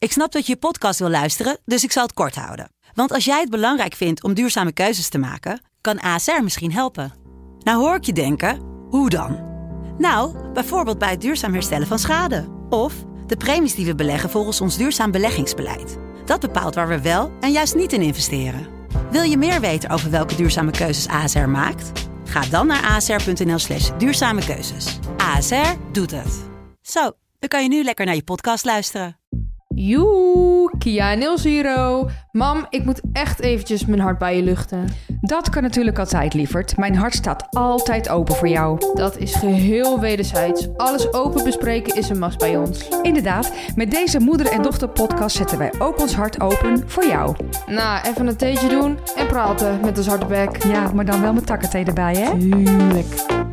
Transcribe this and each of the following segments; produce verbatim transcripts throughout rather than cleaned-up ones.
Ik snap dat je je podcast wil luisteren, dus ik zal het kort houden. Want als jij het belangrijk vindt om duurzame keuzes te maken, kan A S R misschien helpen. Nou hoor ik je denken, hoe dan? Nou, bijvoorbeeld bij het duurzaam herstellen van schade. Of de premies die we beleggen volgens ons duurzaam beleggingsbeleid. Dat bepaalt waar we wel en juist niet in investeren. Wil je meer weten over welke duurzame keuzes A S R maakt? Ga dan naar asr.nl slash duurzame keuzes. A S R doet het. Zo, dan kan je nu lekker naar je podcast luisteren. Joe, Kia en Ilse hier. Mam, ik moet echt eventjes mijn hart bij je luchten. Dat kan natuurlijk altijd, lieverd. Mijn hart staat altijd open voor jou. Dat is geheel wederzijds. Alles open bespreken is een must bij ons. Inderdaad, met deze moeder- en dochter-podcast zetten wij ook ons hart open voor jou. Nou, even een theetje doen en praten met een zwarte bek. Ja, maar dan wel met takkenthee erbij, hè? Tuurlijk.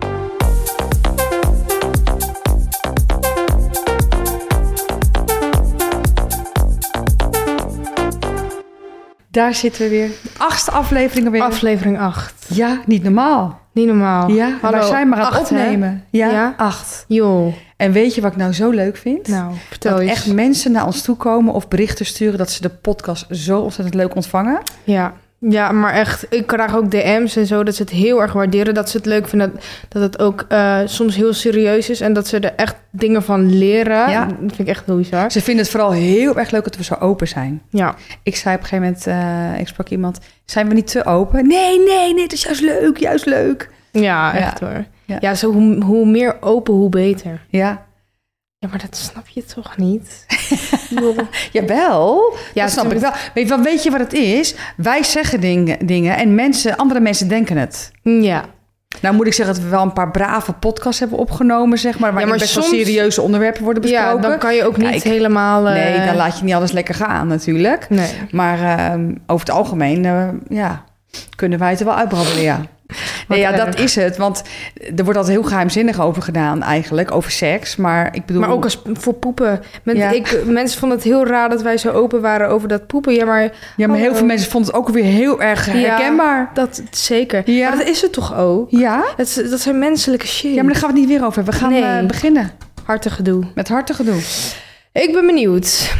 Daar zitten we weer. De achtste aflevering alweer. Aflevering acht. Ja, niet normaal. Niet normaal. Ja, Hallo, wij zijn maar aan het acht, opnemen. Ja, Ja? acht. Joh. En weet je wat ik nou zo leuk vind? Nou, vertel dat eens. echt mensen naar ons toe komen of berichten sturen dat ze de podcast zo ontzettend leuk ontvangen. Ja. Ja, maar echt, ik krijg ook D M's en zo, dat ze het heel erg waarderen. Dat ze het leuk vinden, dat, dat het ook uh, soms heel serieus is. En dat ze er echt dingen van leren. Ja. Dat vind ik echt heel bizar. Ze vinden het vooral heel erg leuk dat we zo open zijn. Ja. Ik zei op een gegeven moment, uh, ik sprak iemand, zijn we niet te open? Nee, nee, nee, het is juist leuk, juist leuk. Ja, echt ja. hoor. Ja, ja zo hoe, hoe meer open, hoe beter. Ja. Ja, maar dat snap je toch niet? Jawel, ja, dat snap het... ik wel. Weet je, weet je wat het is? Wij zeggen dingen, dingen en mensen, andere mensen denken het. Ja. Nou moet ik zeggen dat we wel een paar brave podcasts hebben opgenomen, zeg maar. Waar ja, maar best soms... wel serieuze onderwerpen worden besproken. Ja, dan kan je ook niet Kijk, helemaal... Uh... Nee, dan laat je niet alles lekker gaan natuurlijk. Nee. Maar uh, over het algemeen, uh, ja, kunnen wij het er wel uitbrabbelen, ja. Nee, ja, dat is het. Want er wordt altijd heel geheimzinnig over gedaan eigenlijk, over seks. Maar ik bedoel... Maar ook als voor poepen. Men, ja. ik, mensen vonden het heel raar dat wij zo open waren over dat poepen. Ja, maar, ja, maar oh, heel veel mensen vonden het ook weer heel erg herkenbaar. Ja, dat zeker. Ja. Maar dat is het toch ook? Ja. Dat, dat zijn menselijke shit. Ja, maar daar gaan we het niet weer over. We gaan nee. uh, beginnen. Hartig gedoe. Met hartig gedoe. Ik ben benieuwd.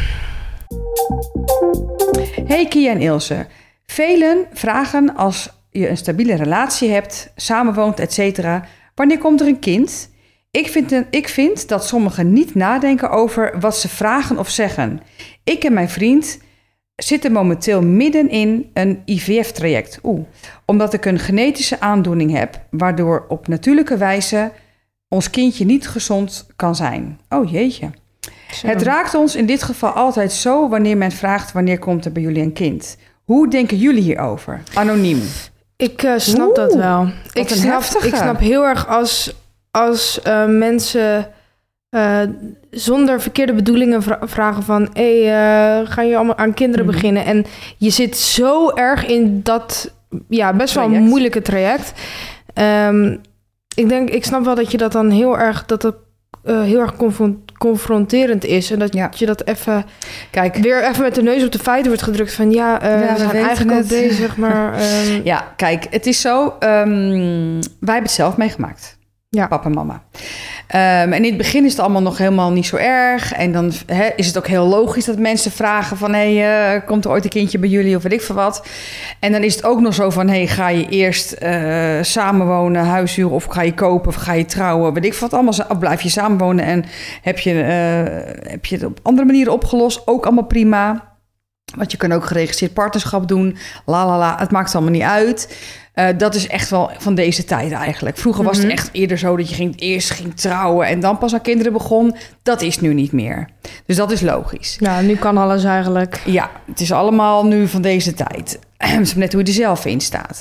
Hey Kia en Ilse. Velen vragen als je een stabiele relatie hebt, samenwoont, et cetera. Wanneer komt er een kind? Ik vind, ik vind dat sommigen niet nadenken over wat ze vragen of zeggen. Ik en mijn vriend zitten momenteel midden in een I V F-traject. Oeh, omdat ik een genetische aandoening heb, waardoor op natuurlijke wijze ons kindje niet gezond kan zijn. Oh jeetje. Zo. Het raakt ons in dit geval altijd zo wanneer men vraagt wanneer komt er bij jullie een kind. Hoe denken jullie hierover? Anoniem. Ik uh, snap Oeh, dat wel. Ik snap, ik snap heel erg als, als uh, mensen uh, zonder verkeerde bedoelingen vra- vragen van... hé, hey, uh, ga je allemaal aan kinderen mm-hmm. beginnen? En je zit zo erg in dat ja, best wel traject. moeilijke traject. Um, ik denk, ik snap wel dat je dat dan heel erg... dat het uh, heel erg confront- confronterend is. En dat ja. je dat even... Kijk, weer even met de neus op de feiten wordt gedrukt van... ja, uh, ja we zijn eigenlijk al bezig, maar... Um... Ja, kijk, het is zo... Um, wij hebben het zelf meegemaakt. Ja. Papa en mama. Um, en in het begin is het allemaal nog helemaal niet zo erg. En dan he, is het ook heel logisch dat mensen vragen van... hé, hey, uh, komt er ooit een kindje bij jullie of weet ik veel wat? En dan is het ook nog zo van... hé, hey, ga je eerst uh, samenwonen, huis huren... of ga je kopen of ga je trouwen? Weet ik veel wat allemaal. Of blijf je samenwonen en heb je, uh, heb je het op andere manieren opgelost? Ook allemaal prima. Want je kan ook geregistreerd partnerschap doen. La la la, het maakt allemaal niet uit... Uh, dat is echt wel van deze tijd eigenlijk. Vroeger was mm-hmm. het echt eerder zo dat je ging, eerst ging trouwen... en dan pas aan kinderen begon. Dat is nu niet meer. Dus dat is logisch. Ja, nu kan alles eigenlijk. Ja, het is allemaal nu van deze tijd. Het is net hoe je er zelf in staat.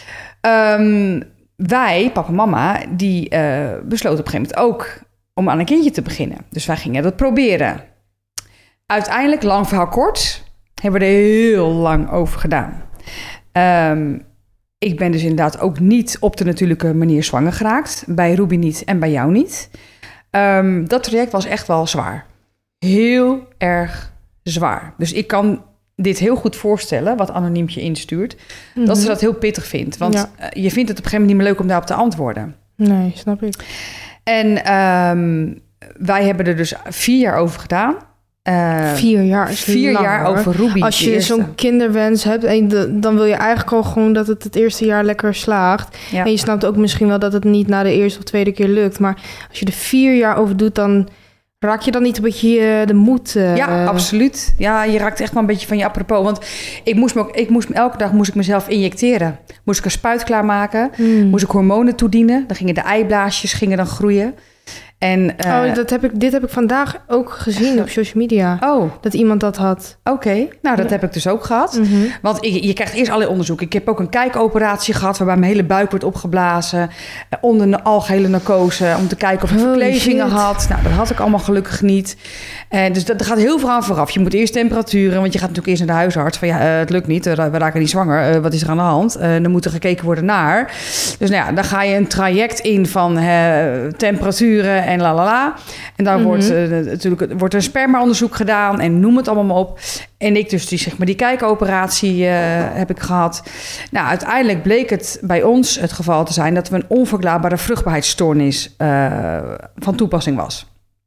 Um, wij, papa en mama, die uh, besloten op een gegeven moment ook... om aan een kindje te beginnen. Dus wij gingen dat proberen. Uiteindelijk, lang verhaal kort... hebben we er heel lang over gedaan. Um, Ik ben dus inderdaad ook niet op de natuurlijke manier zwanger geraakt. Bij Ruby niet en bij jou niet. Um, dat traject was echt wel zwaar. Heel erg zwaar. Dus ik kan dit heel goed voorstellen, wat Anoniempje instuurt... Mm-hmm. dat ze dat heel pittig vindt. Want ja. je vindt het op een gegeven moment niet meer leuk om daarop te antwoorden. Nee, snap ik. En um, wij hebben er dus vier jaar over gedaan... Uh, vier jaar is Vier lang, jaar hoor. over Ruby. Als je zo'n kinderwens hebt... En de, dan wil je eigenlijk al gewoon dat het het eerste jaar lekker slaagt. Ja. En je snapt ook misschien wel dat het niet na de eerste of tweede keer lukt. Maar als je er vier jaar over doet, dan raak je dan niet een beetje de moed? Uh... Ja, absoluut. Ja, je raakt echt wel een beetje van je apropos. Want ik moest me ook, ik moest, elke dag moest ik mezelf injecteren. Moest ik een spuit klaarmaken. Mm. Moest ik hormonen toedienen. Dan gingen de eiblaasjes gingen dan groeien. En, uh, oh, dat heb ik, dit heb ik vandaag ook gezien op social media. Oh. Dat iemand dat had. Oké, okay. nou dat ja. heb ik dus ook gehad. Mm-hmm. Want je, je krijgt eerst allerlei onderzoek. Ik heb ook een kijkoperatie gehad waarbij mijn hele buik wordt opgeblazen. Onder een algehele narcose om te kijken of ik verklevingen had. Nou, dat had ik allemaal gelukkig niet. En dus dat, er gaat heel veel aan vooraf. Je moet eerst temperaturen, want je gaat natuurlijk eerst naar de huisarts. Van ja, uh, het lukt niet, we raken niet zwanger. Uh, wat is er aan de hand? Uh, dan moet er gekeken worden naar. Dus nou ja, dan ga je een traject in van uh, temperaturen en la la la. En dan mm-hmm. wordt uh, natuurlijk wordt een spermaonderzoek gedaan en noem het allemaal maar op. En ik dus die, zeg maar, die kijkoperatie uh, heb ik gehad. Nou, uiteindelijk bleek het bij ons het geval te zijn dat we een onverklaarbare vruchtbaarheidsstoornis uh, van toepassing was.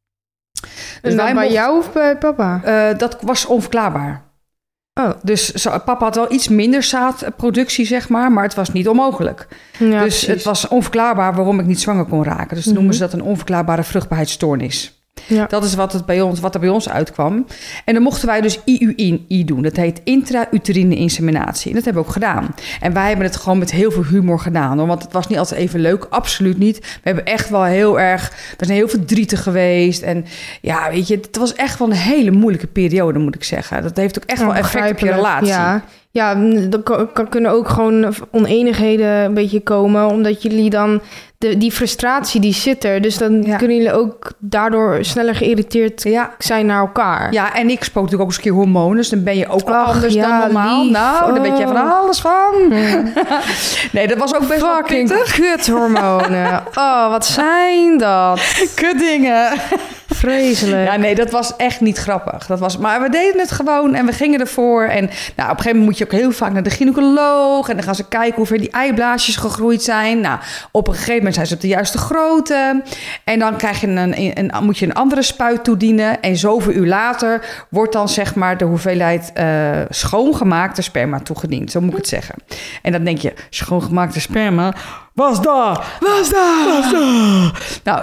Dus wij bij mocht, jou of bij papa? Uh, dat was onverklaarbaar. Oh. Dus zo, papa had wel iets minder zaadproductie, zeg maar, maar het was niet onmogelijk. Ja, dus precies. Het was onverklaarbaar waarom ik niet zwanger kon raken. Dus mm-hmm. noemen ze dat een onverklaarbare vruchtbaarheidsstoornis. Ja. Dat is wat, het bij ons, wat er bij ons uitkwam. En dan mochten wij dus I U I N doen. Dat heet intrauterine inseminatie. En dat hebben we ook gedaan. En wij hebben het gewoon met heel veel humor gedaan. Hoor. Want het was niet altijd even leuk. Absoluut niet. We hebben echt wel heel erg... We zijn heel verdrietig geweest. En ja, weet je, het was echt wel een hele moeilijke periode, moet ik zeggen. Dat heeft ook echt ja, wel effect op je relatie. Ja. Ja, dan kan, kunnen ook gewoon oneenigheden een beetje komen. Omdat jullie dan... De, die frustratie, die zit er. Dus dan ja. kunnen jullie ook daardoor sneller geïrriteerd ja. zijn naar elkaar. Ja, en ik spook natuurlijk ook eens een keer hormonen. Dus dan ben je ook Ach, anders ja, dan normaal. Lief. Nou, daar oh. weet je van alles van. Hmm. Nee, dat was ook best wel pittig. Kuthormonen. Oh, wat zijn dat? Kutdingen. Vreselijk. Ja, nee, dat was echt niet grappig. Dat was, maar we deden het gewoon en we gingen ervoor. En nou, op een gegeven moment moet je ook heel vaak naar de gynaecoloog. En dan gaan ze kijken hoe ver die eiblaasjes gegroeid zijn. Nou, op een gegeven moment zijn ze op de juiste grootte. En dan krijg je een, een, een, moet je een andere spuit toedienen. En zoveel uur later wordt dan zeg maar de hoeveelheid uh, schoongemaakte sperma toegediend. Zo moet ik het zeggen. En dan denk je, schoongemaakte sperma... Was daar! Was daar! Was daar! Nou...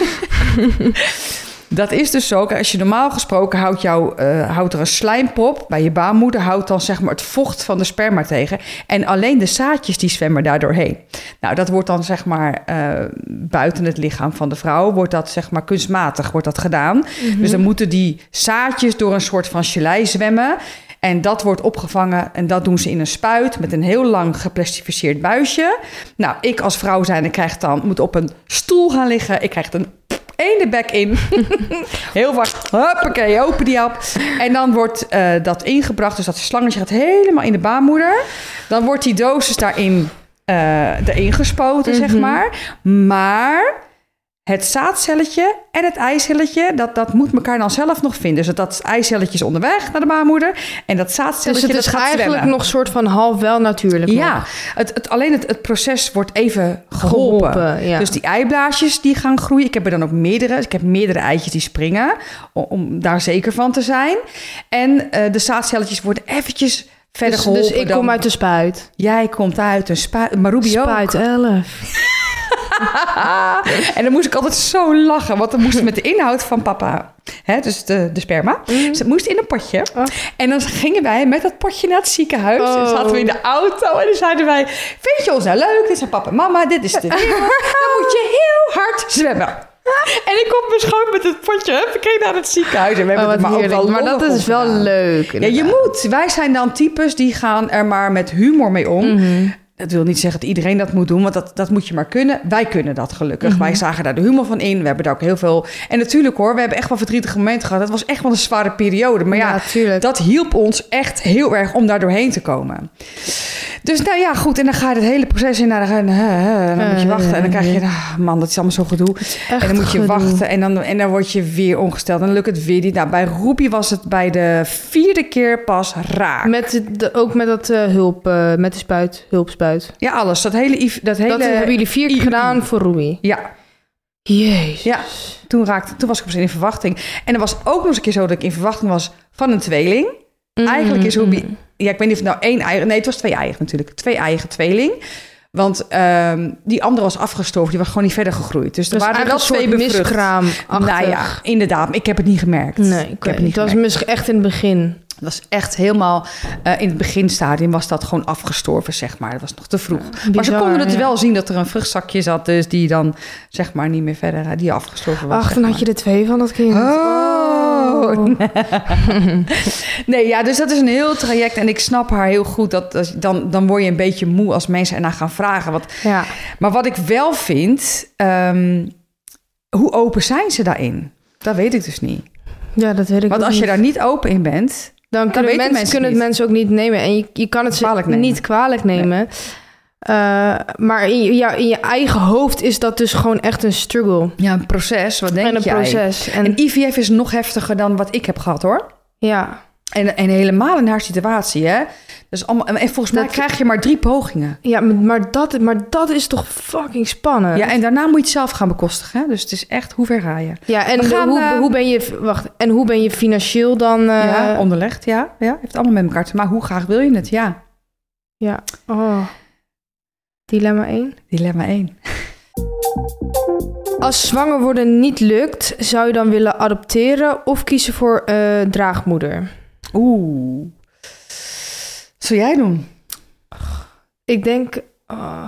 Dat is dus zo, als je normaal gesproken houdt, jou, uh, houdt er een slijmpop bij je baarmoeder, houdt dan zeg maar het vocht van de sperma tegen. En alleen de zaadjes die zwemmen daar doorheen. Nou, dat wordt dan zeg maar uh, buiten het lichaam van de vrouw, wordt dat zeg maar kunstmatig wordt dat gedaan. Mm-hmm. Dus dan moeten die zaadjes door een soort van gelei zwemmen. En dat wordt opgevangen en dat doen ze in een spuit met een heel lang geplastificeerd buisje. Nou, ik als vrouw zijnde krijg dan, moet op een stoel gaan liggen. Ik krijg een één de bek in. Heel vaak. Hoppakee, open die op. En dan wordt uh, dat ingebracht. Dus dat slangetje gaat helemaal in de baarmoeder. Dan wordt die dosis daarin uh, erin gespoten, mm-hmm. zeg maar. Maar het zaadcelletje en het eicelletje, dat, dat moet elkaar dan zelf nog vinden. Dus dat eicelletje is onderweg naar de baarmoeder. En dat zaadcelletje, dus het is dat gaat eigenlijk zwemmen. nog soort van half wel natuurlijk. Ja, het, het, alleen het, het proces wordt even geholpen. geholpen ja. Dus die eiblaasjes die gaan groeien. Ik heb er dan ook meerdere. Ik heb meerdere eitjes die springen. Om, om daar zeker van te zijn. En uh, de zaadcelletjes worden eventjes verder dus, geholpen. Dus ik dan... kom uit de spuit. Jij komt uit een spuit. Maar Ruby ook. Spuit elf. En dan moest ik altijd zo lachen, want dan moest het met de inhoud van papa, hè, dus de, de sperma, mm. dus het moest in een potje. Oh. En dan gingen wij met dat potje naar het ziekenhuis. Oh. En dan zaten we in de auto en dan zeiden wij, vind je ons nou leuk? Dit zijn papa en mama, dit is de wereld. Dan moet je heel hard zwemmen. En ik kom mijn schoon met het potje, huppakee, naar het ziekenhuis. En we hebben oh, het maar ook wel maar dat is wel gedaan. Leuk. Inderdaad. Ja, je moet. Wij zijn dan types die gaan er maar met humor mee om. Mm-hmm. Dat wil niet zeggen dat iedereen dat moet doen, want dat, dat moet je maar kunnen. Wij kunnen dat gelukkig. Mm-hmm. Wij zagen daar de humor van in. We hebben daar ook heel veel... En natuurlijk hoor, we hebben echt wel verdrietige momenten gehad. Dat was echt wel een zware periode. Maar ja, ja dat hielp ons echt heel erg om daar doorheen te komen. Dus nou ja, goed. En dan ga je het hele proces in. Naar de, en dan moet je wachten. En dan krijg je... Ah, man, dat is allemaal zo gedoe. En dan moet je gedoe. wachten. En dan, en dan word je weer ongesteld. En dan lukt het weer niet. Nou, bij Ruby was het bij de vierde keer pas raak. Met de, ook met dat uh, hulp, uh, met de spuit, hulpspuit. Ja, alles. Dat hele... Dat, hele dat hebben jullie vier keer gedaan voor Ruby. Ja. Jezus. Ja, toen, raakte, toen was ik op in verwachting. En er was ook nog eens een keer zo dat ik in verwachting was van een tweeling. Mm. Eigenlijk is Ruby... Ja, ik weet niet of het nou één eigen... Nee, het was twee eigen natuurlijk. Twee eigen tweeling. Want um, die andere was afgestorven. Die was gewoon niet verder gegroeid. Dus er dus waren wel twee bevrucht. Miskraam. Nou ja, inderdaad. Ik heb het niet gemerkt. Nee, ik heb het niet dat was misschien echt in het begin. Dat was echt helemaal... Uh, in het beginstadium was dat gewoon afgestorven, zeg maar. Dat was nog te vroeg. Ja, bizar, maar ze konden het ja. wel zien dat er een vruchtzakje zat. Dus die dan, zeg maar, niet meer verder... Die afgestorven was. Ach, dan had je er twee van dat kind. Oh. oh. Nee, ja, dus dat is een heel traject. En ik snap haar heel goed. Dat, dat dan, dan word je een beetje moe als mensen ernaar gaan vragen. Wat, ja. Maar wat ik wel vind... Um, hoe open zijn ze daarin? Dat weet ik dus niet. Ja, dat weet ik Want als niet. je daar niet open in bent... Dan kunnen, mensen, mensen, kunnen het mensen ook niet nemen. En je, je kan het ze kwalijk niet kwalijk nemen. Nee. Uh, maar in je, ja, in je eigen hoofd is dat dus gewoon echt een struggle. Ja, een proces. Wat denk en een jij? Proces. En, en I V F is nog heftiger dan wat ik heb gehad, hoor. Ja. En, en helemaal in haar situatie, hè. Dus allemaal, en volgens mij dat, krijg je maar drie pogingen. Ja, maar dat, maar dat is toch fucking spannend. Ja, en daarna moet je het zelf gaan bekostigen. Hè? Dus het is echt, hoe ver ga je? Ja, en gaan, hoe, uh, hoe ben je, wacht, en hoe ben je financieel dan... Uh, ja, onderlegd, ja, ja. Heeft allemaal met elkaar te maken. Maar hoe graag wil je het? Ja. Ja, oh. Dilemma één. Dilemma één. Als zwanger worden niet lukt, zou je dan willen adopteren of kiezen voor uh, draagmoeder? Oeh. Wat zou jij doen? Ik denk... Oh.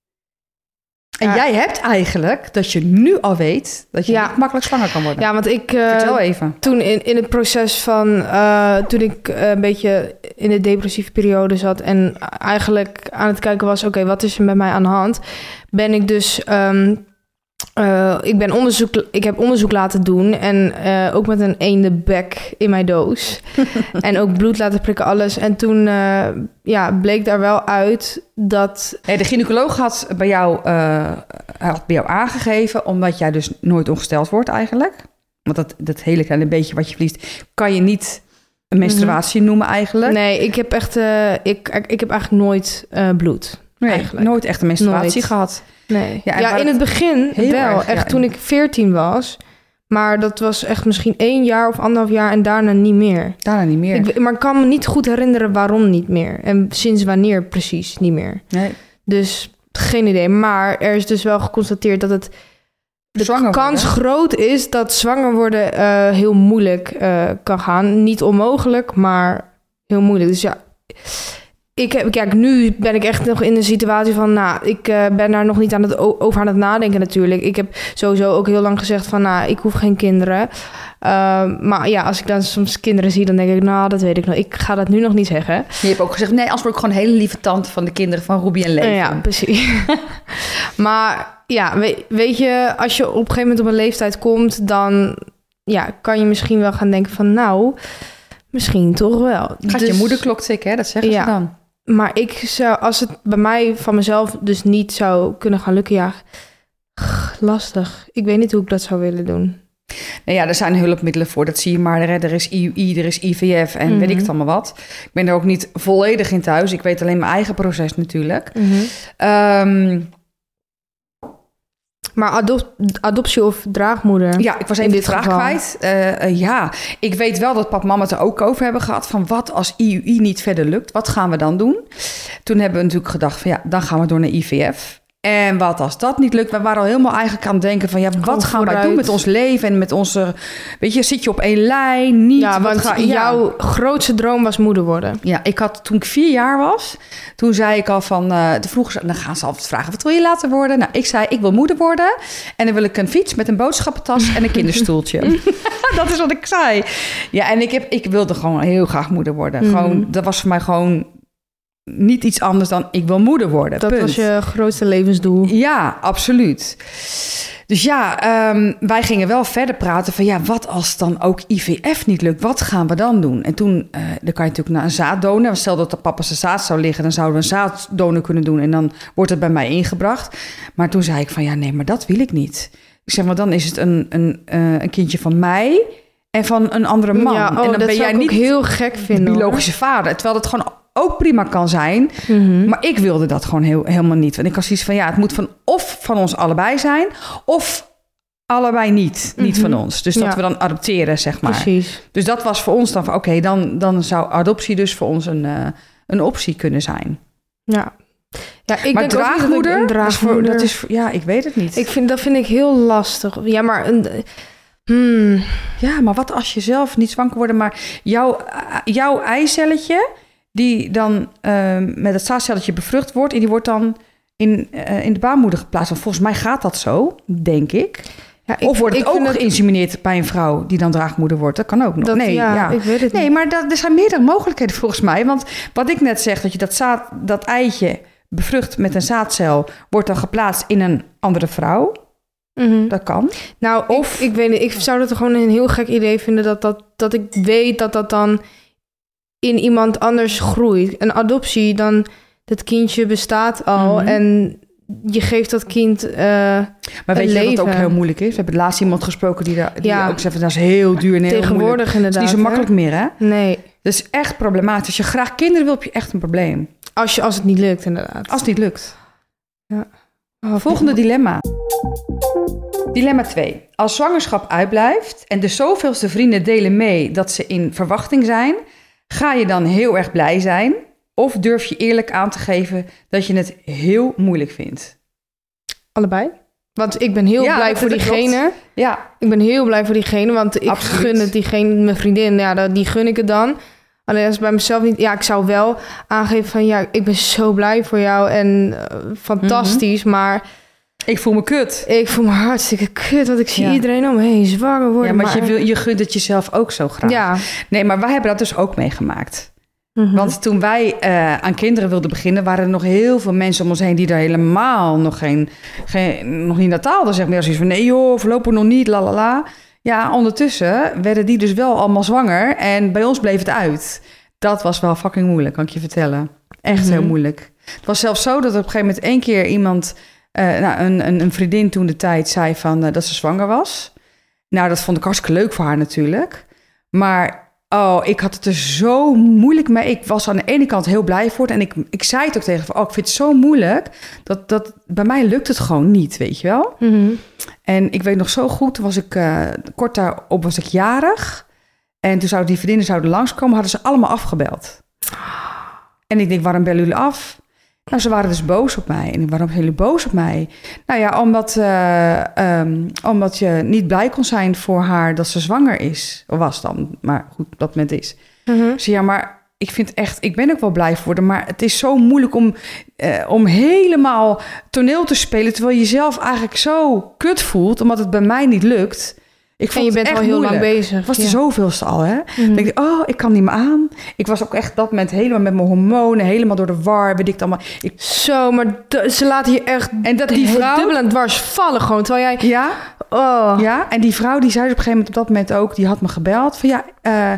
En ja. jij hebt eigenlijk dat je nu al weet dat je ja. niet makkelijk zwanger kan worden. Ja, want ik... Uh, Vertel even. Toen in, in het proces van... Uh, toen ik uh, een beetje in de depressieve periode zat... en eigenlijk aan het kijken was... oké, okay, wat is er met mij aan de hand? Ben ik dus... Um, Uh, ik, ben onderzoek, ik heb onderzoek laten doen en uh, ook met een eendebek in mijn doos. En ook bloed laten prikken, alles. En toen uh, ja, bleek daar wel uit dat... Hey, de gynaecoloog had bij, jou, uh, had bij jou aangegeven, omdat jij dus nooit ongesteld wordt eigenlijk. Want dat, dat hele kleine beetje wat je verliest, kan je niet een menstruatie mm-hmm. noemen eigenlijk. Nee, ik heb echt, uh, ik, ik heb eigenlijk nooit uh, bloed. Nee, eigenlijk. nooit echt een menstruatie nooit. gehad. Nee. Ja, ja in het begin wel. Erg, echt ja. Toen ik veertien was. Maar dat was echt misschien één jaar of anderhalf jaar en daarna niet meer. Daarna niet meer. Ik, maar ik kan me niet goed herinneren waarom niet meer. En sinds wanneer precies niet meer. Nee. Dus geen idee. Maar er is dus wel geconstateerd dat het... De zwanger kans worden. groot is dat zwanger worden uh, heel moeilijk uh, kan gaan. Niet onmogelijk, maar heel moeilijk. Dus ja... Ik heb, kijk, nu ben ik echt nog in de situatie van... nou, ik uh, ben daar nog niet aan het, over aan het nadenken natuurlijk. Ik heb sowieso ook heel lang gezegd van... nou, ik hoef geen kinderen. Uh, maar ja, als ik dan soms kinderen zie... dan denk ik, nou, dat weet ik nog. Ik ga dat nu nog niet zeggen. Je hebt ook gezegd... nee, als word ik gewoon een hele lieve tante... van de kinderen van Ruby en Leven. Uh, ja, precies. Maar ja, weet, weet je... als je op een gegeven moment op een leeftijd komt... dan ja, kan je misschien wel gaan denken van... nou, misschien toch wel. Gaat dus, je moederklok tikken, hè? Dat zeggen ja. ze dan. Maar ik zou, als het bij mij van mezelf dus niet zou kunnen gaan lukken, ja, lastig. Ik weet niet hoe ik dat zou willen doen. Nou ja, er zijn hulpmiddelen voor, dat zie je maar. Er is I U I, er is I V F en mm-hmm. weet ik het allemaal wat. Ik ben er ook niet volledig in thuis. Ik weet alleen mijn eigen proces natuurlijk. Mm-hmm. Um, Maar adop- adoptie of draagmoeder? Ja, ik was even de vraag geval. kwijt. Uh, uh, ja, ik weet wel dat pap en mama het er ook over hebben gehad. Van wat als I U I niet verder lukt? Wat gaan we dan doen? Toen hebben we natuurlijk gedacht van ja, dan gaan we door naar I V F. En wat als dat niet lukt? We waren al helemaal eigenlijk aan het denken van... ja, wat Kom gaan vooruit. wij doen met ons leven en met onze... Weet je, zit je op één lijn? Niet. Ja, want ga, jouw ja. grootste droom was moeder worden. Ja, ik had toen ik vier jaar was... toen zei ik al van... Uh, de vroegen ze, dan gaan ze altijd vragen... wat wil je laten worden? Nou, ik zei, ik wil moeder worden. En dan wil ik een fiets met een boodschappentas en een kinderstoeltje. Dat is wat ik zei. Ja, en ik, heb, ik wilde gewoon heel graag moeder worden. Mm. Gewoon, dat was voor mij gewoon... niet iets anders dan ik wil moeder worden. Dat punt. was je grootste levensdoel. Ja, absoluut. Dus ja, um, wij gingen wel verder praten van... ja, wat als dan ook I V F niet lukt? Wat gaan we dan doen? En toen, uh, dan kan je natuurlijk naar een zaaddonor. Stel dat de papa zijn zaad zou liggen... dan zouden we een zaaddonor kunnen doen... en dan wordt het bij mij ingebracht. Maar toen zei ik van, ja, nee, maar dat wil ik niet. Ik zeg, maar dan is het een, een, uh, een kindje van mij... en van een andere man. Ja, oh, en dan dat ben zou jij ik niet heel gek vinden, de biologische hoor. vader. Terwijl het gewoon... ook prima kan zijn. Mm-hmm. Maar ik wilde dat gewoon heel, helemaal niet. Want ik was zoiets van, ja, het moet van of van ons allebei zijn... of allebei niet. Niet Mm-hmm. van ons. Dus dat ja. we dan adopteren, zeg maar. Precies. Dus dat was voor ons dan van... Oké, okay, dan, dan zou adoptie dus voor ons een, uh, een optie kunnen zijn. Ja. Ja, ik maar denk draagmoeder, ook dat, draagmoeder... Dat is voor, ja, ik weet het niet. Ik vind, dat vind ik heel lastig. Ja, maar... Een, hmm. Ja, maar wat als je zelf niet zwanger wordt... maar jouw, jouw eicelletje... die dan uh, met het zaadcelletje bevrucht wordt... en die wordt dan in, uh, in de baarmoeder geplaatst. Want volgens mij gaat dat zo, denk ik. Ja, ik of wordt het ook geïnsemineerd het... bij een vrouw... die dan draagmoeder wordt? Dat kan ook nog. Dat, nee, ja, ja. ik weet het nee, niet. maar dat, er zijn meerdere mogelijkheden volgens mij. Want wat ik net zeg... dat je dat, zaad, dat eitje bevrucht met een zaadcel... wordt dan geplaatst in een andere vrouw... Mm-hmm. Dat kan. Nou, of ik, ik weet niet, ik zou dat gewoon een heel gek idee vinden... dat, dat, dat ik weet dat dat dan in iemand anders groeit. Een adoptie, dan dat kindje bestaat al... Mm-hmm. en je geeft dat kind uh, Maar weet je leven. wat ook heel moeilijk is? We hebben laatst iemand gesproken die, daar, die ja. ook zegt... dat is heel duur en heel Tegenwoordig moeilijk. inderdaad. Het is niet zo makkelijk hè? meer, hè? Nee. Dat is echt problematisch. Als je graag kinderen wil, heb je echt een probleem. Als, je, als het niet lukt, inderdaad. Als het niet lukt. Ja. Oh, Volgende dilemma. Dilemma twee. Als zwangerschap uitblijft en de zoveelste vrienden delen mee dat ze in verwachting zijn, ga je dan heel erg blij zijn? Of durf je eerlijk aan te geven dat je het heel moeilijk vindt? Allebei. Want ik ben heel ja, blij voor diegene. Ja. Ik ben heel blij voor diegene, want ik Absoluut. gun het diegene, mijn vriendin, ja, die gun ik het dan. Alleen als bij mezelf niet... Ja, ik zou wel aangeven van... Ja, ik ben zo blij voor jou en uh, fantastisch, mm-hmm. maar... Ik voel me kut. Ik voel me hartstikke kut, want ik zie ja. iedereen om me heen zwanger worden. Ja, maar, maar... Je, wil, je gunt het jezelf ook zo graag. Ja. Nee, maar wij hebben dat dus ook meegemaakt. Mm-hmm. Want toen wij uh, aan kinderen wilden beginnen... waren er nog heel veel mensen om ons heen... die er helemaal nog, geen, geen, nog niet naar taalden. Zeg maar als van nee joh, voorlopig nog niet, la la la. Ja, ondertussen werden die dus wel allemaal zwanger... en bij ons bleef het uit. Dat was wel fucking moeilijk, kan ik je vertellen. Echt mm-hmm. heel moeilijk. Het was zelfs zo dat op een gegeven moment één keer iemand... Uh, nou, een, een, een vriendin toen de tijd zei van, uh, dat ze zwanger was. Nou, dat vond ik hartstikke leuk voor haar natuurlijk. Maar oh, ik had het er zo moeilijk mee. Ik was aan de ene kant heel blij voor het. En ik, ik zei het ook tegen haar, oh, ik vind het zo moeilijk. Dat, dat, bij mij lukt het gewoon niet, weet je wel. Mm-hmm. En ik weet nog zo goed, toen was ik uh, kort daarop was ik jarig. En toen zouden die vriendinnen zouden langskomen, hadden ze allemaal afgebeld. En ik denk, waarom bellen jullie af? Nou, ze waren dus boos op mij. En waarom zijn jullie boos op mij? Nou ja, omdat, uh, um, omdat je niet blij kon zijn voor haar dat ze zwanger is. Of was dan, maar goed, op dat moment is. Mm-hmm. Dus ja, maar ik vind echt, ik ben ook wel blij voor haar. Maar het is zo moeilijk om, uh, om helemaal toneel te spelen... terwijl je jezelf eigenlijk zo kut voelt, omdat het bij mij niet lukt... Ik en je bent al heel moeilijk. lang bezig. Het was ja. de zoveelste al, hè? Mm-hmm. Dan denk ik, oh, ik kan niet meer aan. Ik was ook echt dat moment helemaal met mijn hormonen... helemaal door de war, weet ik het allemaal. Ik... Zo, maar d- ze laten je echt... En dat die vrouw... dubbel en dwars vallen gewoon, terwijl jij... Ja, oh. ja, en die vrouw die zei op een gegeven moment op dat moment ook... die had me gebeld van ja,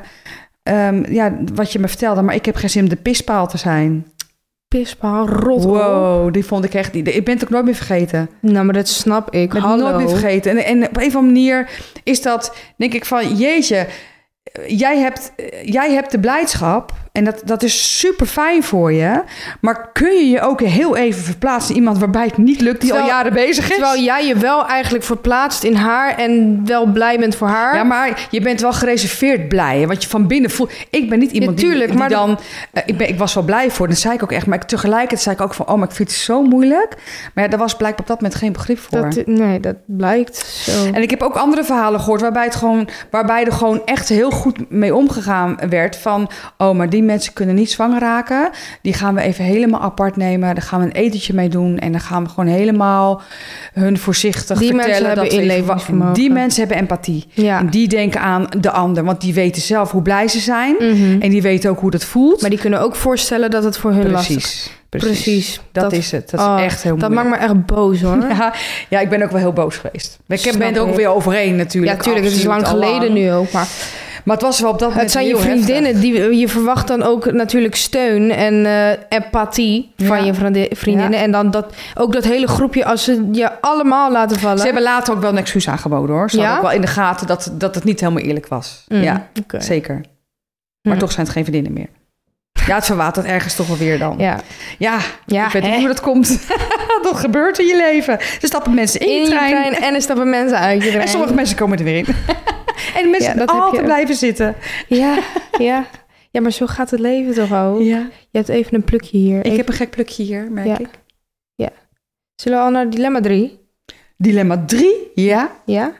uh, um, ja, wat je me vertelde... maar ik heb geen zin om de pispaal te zijn. Pispaal, rot. Wow, die vond ik echt... Die, ik ben het ook nooit meer vergeten. Nou, maar dat snap ik. Ik ben Hallo. nooit meer vergeten. En, en op een of andere manier is dat... denk ik van, jeetje... Jij hebt, jij hebt de blijdschap en dat, dat is super fijn voor je. Maar kun je je ook heel even verplaatsen in iemand waarbij het niet lukt, die terwijl, al jaren bezig is? Terwijl jij je wel eigenlijk verplaatst in haar en wel blij bent voor haar. Ja, maar je bent wel gereserveerd blij. Want je van binnen voelt... Ik ben niet iemand ja, tuurlijk, die, die maar dan... Uh, ik, ben, ik was wel blij voor, dat zei ik ook echt. Maar ik, tegelijkertijd zei ik ook van... oh, maar ik vind het zo moeilijk. Maar ja, daar was blijkbaar op dat moment geen begrip voor. Dat, nee, dat blijkt zo. En ik heb ook andere verhalen gehoord... waarbij, het gewoon, waarbij er gewoon echt heel goed mee omgegaan werd van... oh, maar die mensen kunnen niet zwanger raken. Die gaan we even helemaal apart nemen. Daar gaan we een etentje mee doen. En dan gaan we gewoon helemaal hun voorzichtig die vertellen. Mensen dat hebben inlevingsvermogen. Die mensen hebben empathie. Ja. En die denken aan de ander. Want die weten zelf hoe blij ze zijn. Mm-hmm. En die weten ook hoe dat voelt. Maar die kunnen ook voorstellen dat het voor hun Precies. lastig is. Precies. Precies. Dat, dat is het. Dat oh, is echt heel moeilijk. Dat maakt me echt boos, hoor. Ja, ja, ik ben ook wel heel boos geweest. Ik Snap ben er ook ik. weer overheen natuurlijk. Ja, natuurlijk. Het is lang geleden lang. nu ook. Maar... Maar het was wel op dat moment. Het zijn je vriendinnen. Die, je verwacht dan ook natuurlijk steun en uh, empathie van ja. je vriendinnen. Ja. En dan dat, ook dat hele groepje, als ze je allemaal laten vallen. Ze hebben later ook wel een excuus aangeboden, hoor. Ze ja? hadden ook wel in de gaten dat, dat het niet helemaal eerlijk was. Mm, ja, okay. Zeker. Maar mm. toch zijn het geen vriendinnen meer. Ja, het verwatert ergens toch wel weer dan. Ja, ja, ja ik weet niet hoe dat komt. dat gebeurt in je leven. Er stappen mensen in, in je, trein. je trein en er stappen mensen uit je trein. En sommige mensen komen er weer in. En mensen ja, altijd blijven zitten. Ja, ja. Ja, maar zo gaat het leven toch ook? Ja. Je hebt even een plukje hier. Ik even... heb een gek plukje hier, merk ja. ik. Ja. Zullen we al naar dilemma drie? Dilemma drie? Ja. Ja.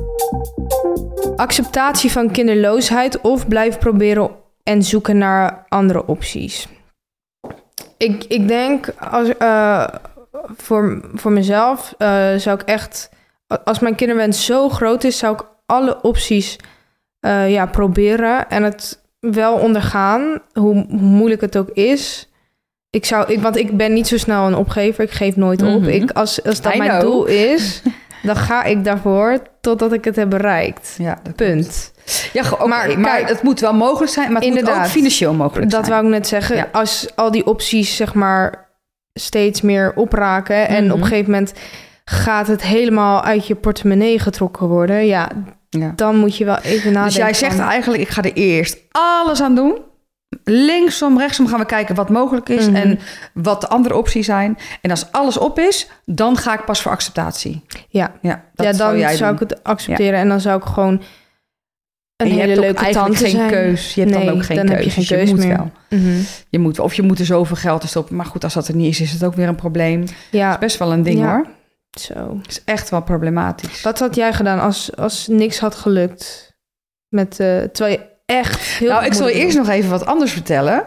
Acceptatie van kinderloosheid of blijven proberen en zoeken naar andere opties. Ik, ik denk, als, uh, voor, voor mezelf uh, zou ik echt... Als mijn kinderwens zo groot is, zou ik alle opties uh, ja, proberen en het wel ondergaan, hoe, hoe moeilijk het ook is. Ik zou, ik, want ik ben niet zo snel een opgever, ik geef nooit op. Mm-hmm. Ik, als, als dat I mijn know. doel is, dan ga ik daarvoor totdat ik het heb bereikt. Ja, dat Punt. Ja, okay, maar, maar kijk, het moet wel mogelijk zijn, maar het moet ook financieel mogelijk zijn. Dat wou ik net zeggen. Ja. Als al die opties zeg maar steeds meer opraken mm-hmm. en op een gegeven moment gaat het helemaal uit je portemonnee getrokken worden, ja, ja. dan moet je wel even nadenken. Dus jij zegt van... eigenlijk, ik ga er eerst alles aan doen. Linksom, rechtsom gaan we kijken wat mogelijk is mm-hmm. en wat de andere opties zijn. En als alles op is, dan ga ik pas voor acceptatie. Ja, ja, dat ja dan zou, jij zou ik het accepteren ja. en dan zou ik gewoon een hele leuke tante geen zijn. Keus. Je hebt nee, dan ook geen dan keus. Heb je geen dus keus je moet meer. wel. Mm-hmm. Je moet, of je moet er zoveel geld in stoppen. Maar goed, als dat er niet is, is het ook weer een probleem. Ja. Dat is best wel een ding ja. hoor. Zo. Het is echt wel problematisch. Wat had jij gedaan als, als niks had gelukt? Met, uh, terwijl je echt heel Nou, ik zal je eerst nog even wat anders vertellen.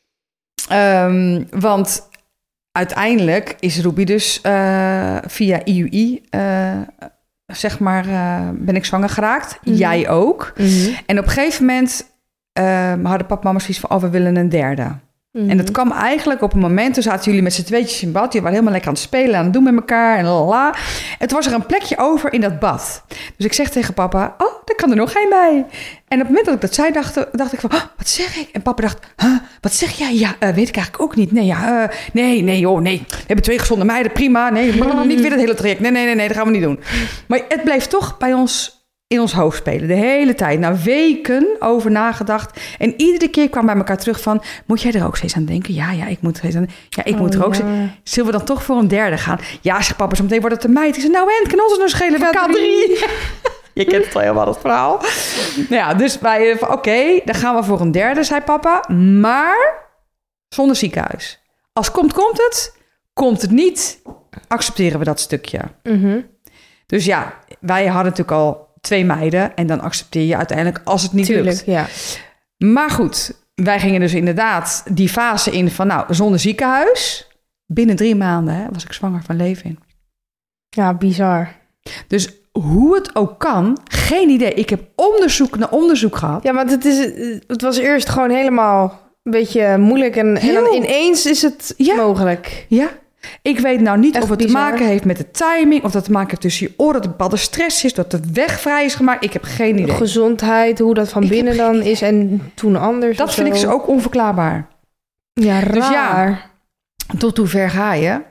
Um, want uiteindelijk is Ruby dus uh, via I U I... Uh, zeg maar, uh, ben ik zwanger geraakt. Mm-hmm. Jij ook. Mm-hmm. En op een gegeven moment uh, hadden papa en mama zoiets van... oh, we willen een derde. Mm-hmm. En dat kwam eigenlijk op een moment... toen zaten jullie met z'n tweetjes in bad. Jullie waren helemaal lekker aan het spelen, aan het doen met elkaar. En lalala. En toen was er een plekje over in dat bad. Dus ik zeg tegen papa... oh, daar kan er nog geen bij. En op het moment dat ik dat zei, dacht, dacht ik van... oh, wat zeg ik? En papa dacht... huh, wat zeg jij? Ja, uh, weet ik eigenlijk ook niet. Nee, ja, uh, nee, nee, joh, nee. We hebben twee gezonde meiden, prima. Nee, mm-hmm. niet weer het hele traject. Nee, nee, nee, nee, dat gaan we niet doen. Maar het bleef toch bij ons... in ons hoofd spelen, de hele tijd. Na weken over nagedacht. En iedere keer kwam bij elkaar terug van... moet jij er ook steeds aan denken? Ja, ja, ik moet er steeds aan Ja, ik oh, moet er ook ja. steeds... Zullen we dan toch voor een derde gaan? Ja, zegt papa, zo meteen wordt het een meid. Ik zei, nou en, kan ons nou schelen? We K drie. Je kent het al helemaal, dat verhaal. Nou ja, dus wij... Oké, okay, dan gaan we voor een derde, zei papa. Maar zonder ziekenhuis. Als komt, komt het. Komt het niet, accepteren we dat stukje. Mm-hmm. Dus ja, wij hadden natuurlijk al... twee meiden en dan accepteer je uiteindelijk als het niet Tuurlijk, lukt. Ja. Maar goed, wij gingen dus inderdaad die fase in van nou, zonder ziekenhuis. Binnen drie maanden hè, was ik zwanger van Levin. Ja, bizar. Dus hoe het ook kan, geen idee. Ik heb onderzoek naar onderzoek gehad. Ja, want het, is, het was eerst gewoon helemaal een beetje moeilijk en, en dan ineens is het ja. mogelijk. Ja. Ik weet nou niet Echt of het bizar. te maken heeft met de timing... of dat te maken heeft tussen je oren, dat er bepaalde stress is... dat de weg vrij is gemaakt. Ik heb geen idee. Gezondheid, hoe dat van ik binnen dan is en toen anders. Dat vind zo. ik dus ook onverklaarbaar. Ja, raar. Dus ja, tot hoe ver ga je?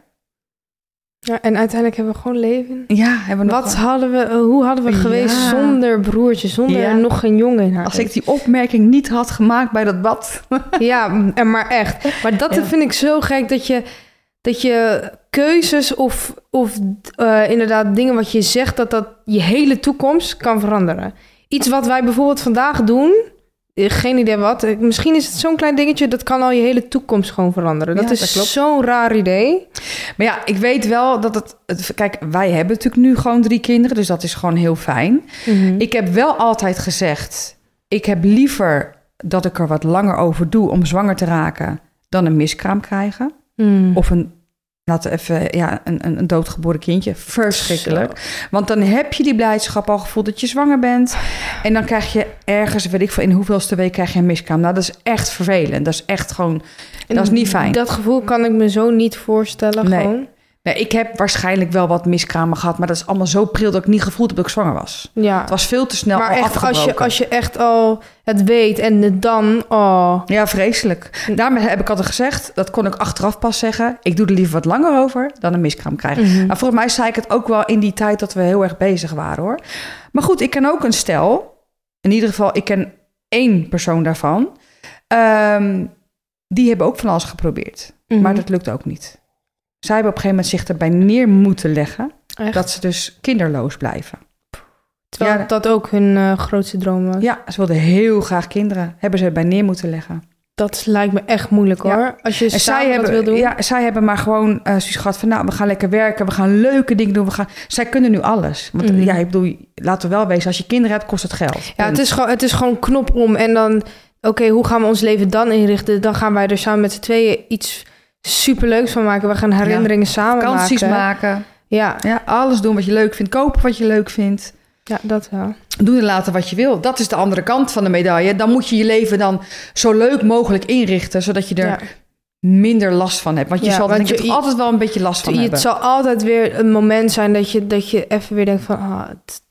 Ja, en uiteindelijk hebben we gewoon leven. Ja, hebben we nog Wat hadden we, hoe hadden we ja. geweest zonder broertje, zonder ja. nog geen jongen in haar Als ik die opmerking niet had gemaakt bij dat bad. Ja, maar echt. Maar dat ja. vind ik zo gek dat je... dat je keuzes of, of uh, inderdaad dingen wat je zegt... dat dat je hele toekomst kan veranderen. Iets wat wij bijvoorbeeld vandaag doen... geen idee wat. Misschien is het zo'n klein dingetje... dat kan al je hele toekomst gewoon veranderen. Dat ja, is dat zo'n raar idee. Maar ja, ik weet wel dat het, het... Kijk, wij hebben natuurlijk nu gewoon drie kinderen... dus dat is gewoon heel fijn. Mm-hmm. Ik heb wel altijd gezegd... ik heb liever dat ik er wat langer over doe... om zwanger te raken... dan een miskraam krijgen. Mm. Of een... Laten we even, ja, een, een doodgeboren kindje. Verschrikkelijk. Zo. Want dan heb je die blijdschap al gevoeld dat je zwanger bent. En dan krijg je ergens, weet ik veel, in hoeveelste week krijg je een miskraam. Nou, dat is echt vervelend. Dat is echt gewoon, en dat is niet fijn. Dat gevoel kan ik me zo niet voorstellen, nee. gewoon. Nee, ik heb waarschijnlijk wel wat miskramen gehad, maar dat is allemaal zo pril dat ik niet gevoeld heb dat ik zwanger was. Ja. Het was veel te snel maar al echt, afgebroken. Als je, als je echt al het weet en het dan... Oh. Ja, vreselijk. Daarmee heb ik altijd gezegd, dat kon ik achteraf pas zeggen... ik doe er liever wat langer over dan een miskraam krijgen. Mm-hmm. Maar volgens mij zei ik het ook wel in die tijd dat we heel erg bezig waren, hoor. Maar goed, ik ken ook een stel. In ieder geval, ik ken één persoon daarvan. Um, die hebben ook van alles geprobeerd. Mm-hmm. Maar dat lukt ook niet. zij hebben op een gegeven moment zich erbij neer moeten leggen. Echt? Dat ze dus kinderloos blijven. Terwijl ja, dat ook hun uh, grootste droom was. Ja, ze wilden heel graag kinderen. Hebben ze erbij neer moeten leggen. Dat lijkt me echt moeilijk hoor. Ja. Als je samen hebben, dat wil doen. Ja, zij hebben maar gewoon uh, zoiets gehad van... nou, we gaan lekker werken, we gaan leuke dingen doen. We gaan, zij kunnen nu alles. Want mm-hmm. ja, ik bedoel, laten we wel wezen... als je kinderen hebt, kost het geld. Ja, het is, gewoon, het is gewoon knop om. En dan, oké, okay, hoe gaan we ons leven dan inrichten? Dan gaan wij er samen met z'n tweeën iets superleuks van maken. We gaan herinneringen ja. samen Vakanties maken. maken. Ja. ja. Alles doen wat je leuk vindt. Kopen wat je leuk vindt. Ja, dat wel. Doe en laten wat je wil. Dat is de andere kant van de medaille. Dan moet je je leven dan zo leuk mogelijk inrichten... zodat je er ja. minder last van hebt. Want je ja, zal want je, je altijd wel een beetje last van je, hebben. Het zal altijd weer een moment zijn dat je, dat je even weer denkt van... Ah,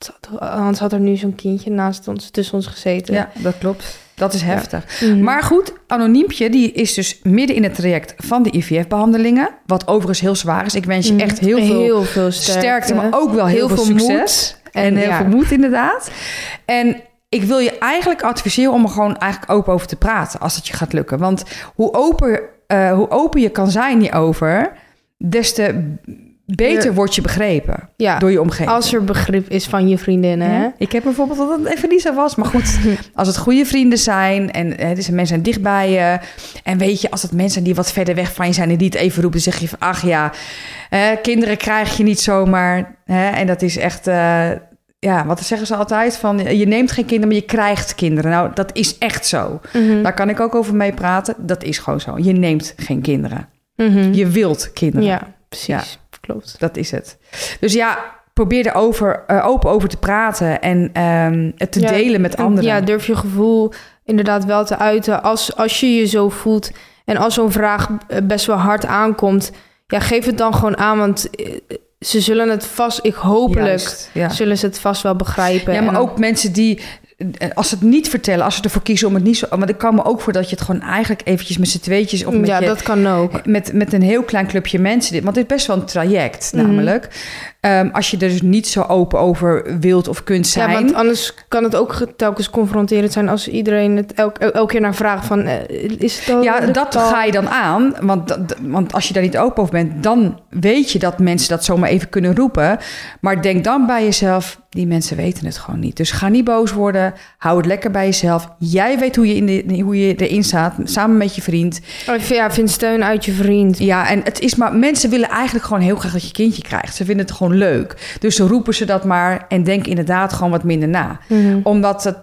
Hans had er nu zo'n kindje naast ons, tussen ons gezeten. Ja, dat klopt. Dat is heftig. Ja. Mm-hmm. Maar goed, Anoniempje, die is dus midden in het traject van de I V F-behandelingen. Wat overigens heel zwaar is. Ik wens je echt heel veel, heel veel sterkte, sterkte, maar ook wel heel, heel veel, veel succes. Moed. En, en heel ja. veel moed, inderdaad. En ik wil je eigenlijk adviseren om er gewoon eigenlijk open over te praten... als het je gaat lukken. Want hoe open, uh, hoe open je kan zijn hierover... des te beter word je begrepen ja, door je omgeving. Als er begrip is van je vriendinnen. Ja. Hè? Ik heb bijvoorbeeld dat het even niet zo was. Maar goed, als het goede vrienden zijn... en hè, dus mensen zijn dicht bij je... en weet je, als het mensen zijn die wat verder weg van je zijn... en die het even roepen, dan zeg je van... ach ja, hè, kinderen krijg je niet zomaar. Hè? En dat is echt... Uh, ja, wat zeggen ze altijd? Van, je neemt geen kinderen, maar je krijgt kinderen. Nou, dat is echt zo. Mm-hmm. Daar kan ik ook over mee praten. Dat is gewoon zo. Je neemt geen kinderen. Mm-hmm. Je wilt kinderen. Ja, precies. Ja, klopt. Dat is het. Dus ja, probeer er over, uh, open over te praten en um, het te ja, delen met anderen. Ja, durf je gevoel inderdaad wel te uiten. Als, als je je zo voelt en als zo'n vraag best wel hard aankomt... ja, geef het dan gewoon aan, want... ze zullen het vast, ik hopelijk, Juist, ja. zullen ze het vast wel begrijpen. Ja, maar en ook dan... mensen die, als ze het niet vertellen, als ze ervoor kiezen om het niet zo... maar ik kan me ook voor dat je het gewoon eigenlijk eventjes met z'n tweetjes... of met ja, je, dat kan ook. Met, met een heel klein clubje mensen. Want dit is best wel een traject, mm. namelijk. Um, als je er dus niet zo open over wilt of kunt zijn. Ja, want anders kan het ook telkens confronterend zijn... als iedereen het elke, elke keer naar vraagt van... Uh, is het al ja, dat al... ga je dan aan. Want, want als je daar niet open over bent... dan weet je dat mensen dat zomaar even kunnen roepen. Maar denk dan bij jezelf... die mensen weten het gewoon niet. Dus ga niet boos worden. Hou het lekker bij jezelf. Jij weet hoe je, in de, hoe je erin staat. Samen met je vriend. Ja, vind steun uit je vriend. Ja, en het is maar... mensen willen eigenlijk gewoon heel graag dat je kindje krijgt. Ze vinden het gewoon leuk. Dus dan roepen ze dat maar... en denk inderdaad gewoon wat minder na. Mm-hmm. Omdat het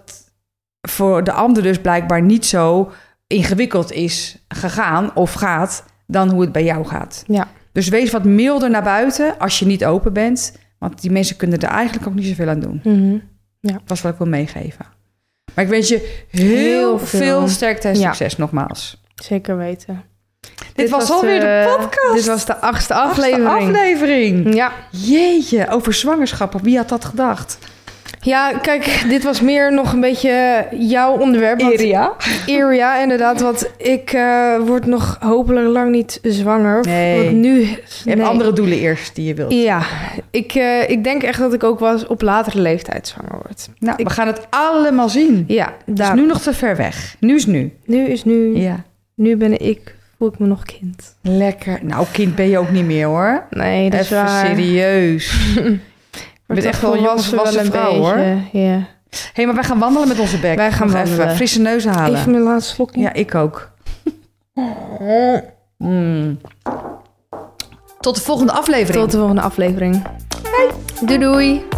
voor de ander dus blijkbaar niet zo ingewikkeld is gegaan... of gaat dan hoe het bij jou gaat. Ja. Dus wees wat milder naar buiten als je niet open bent... Want die mensen kunnen er eigenlijk ook niet zoveel aan doen. Mm-hmm. Ja. Dat was wat ik wil meegeven. Maar ik wens je heel, heel veel. veel sterkte en succes ja. nogmaals. Zeker weten. Dit, dit was, was alweer de, de podcast. Dit was de achtste aflevering. Achtste aflevering. Ja. Jeetje, over zwangerschap. Wie had dat gedacht? Ja, kijk, dit was meer nog een beetje jouw onderwerp. Area. Area, inderdaad. Want ik uh, word nog hopelijk lang niet zwanger. Nee. Want nu, je hebt nee. andere doelen eerst die je wilt. Ja, ik, uh, ik denk echt dat ik ook wel eens op latere leeftijd zwanger word. Nou, ik, we gaan het allemaal zien. Ja. Het is nu nog te ver weg. Nu is nu. Nu is nu. Ja. Nu ben ik, voel ik me nog kind. Lekker. Nou, kind ben je ook niet meer, hoor. Nee, dat Even is waar. serieus. Je bent echt wel een volwassen vrouw, hoor. Ja. Hé, hey, maar wij gaan wandelen met onze bek. Wij gaan Nog wandelen. Even frisse neus halen. Even mijn laatste slokje. Ja, ik ook. mm. Tot de volgende aflevering. Tot de volgende aflevering. Hey. Doei doei.